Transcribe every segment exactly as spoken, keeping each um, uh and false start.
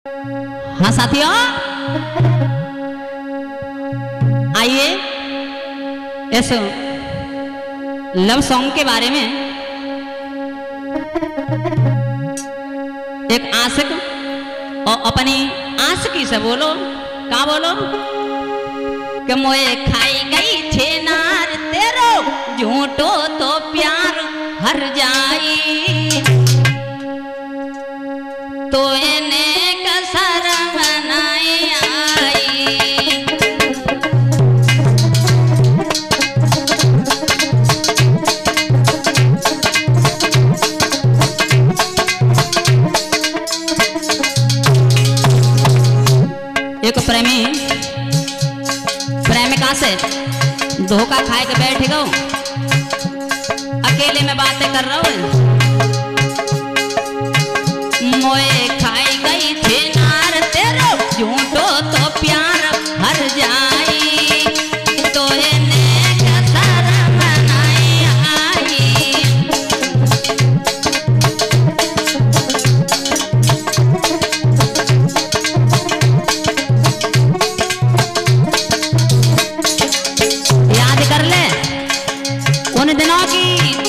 हाँ साथियों, आइए इस लव सॉन्ग के बारे में एक आशिक और अपनी आशिकी से बोलो। का बोलो कि मोए खाई गई छे नार तेरो झूठो तो प्यार हर जाई, तो इन्हें कसर बनाई आई। एक प्रेमी प्रेमिका से धोखा खाए के बैठ गो, अकेले में बातें कर रहा हूँ। मोए खाई गई थी नार तेरो झूठो तो प्यार हर जाई, तो इन्हें कसर बनाई आई। याद कर ले उन दिनों की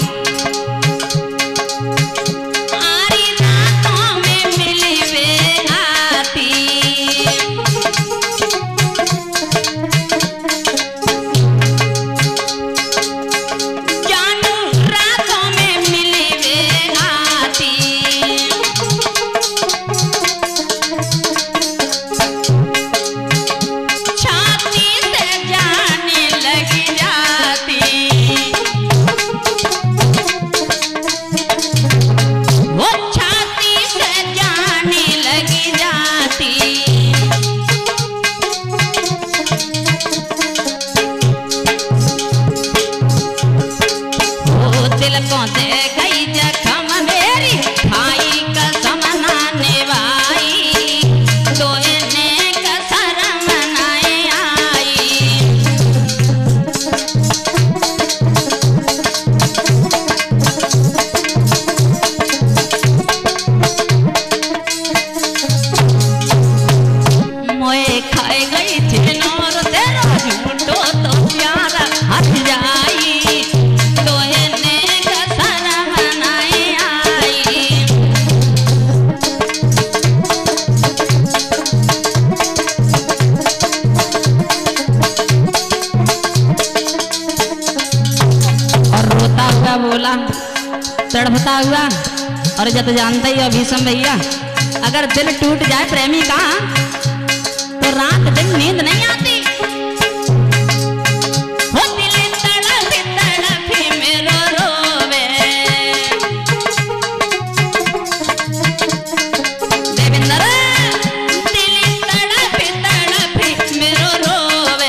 बोला तड़पता हुआ। और जब जानते ही हो भीषम भैया, अगर दिल टूट जाए प्रेमी का तो रात दिन नींद नहीं आती। हो दिल तड़प तड़प मेरो रोवे, देवेंद्र दिल तड़प तड़प मेरो रोवे।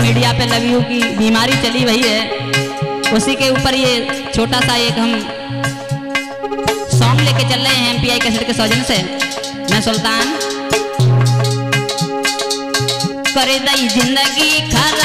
मीडिया पे लव यू की बीमारी चली वही है, उसी के ऊपर ये छोटा सा एक हम सॉन्ग लेके चल रहे हैं एमपीआई कैसेट के सौजन से। मैं सुल्तान। कर दई जिंदगी खराब